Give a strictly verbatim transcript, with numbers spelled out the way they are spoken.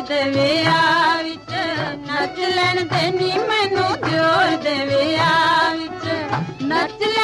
ਦੇ ਵਿਆਹ ਵਿੱਚ ਨੱਚ ਲੈਣ ਦੇ ਨੀ ਮੈਨੂੰ ਦਿਓਰ ਦੇ ਵਿਆਹ ਵਿੱਚ ਨੱਚ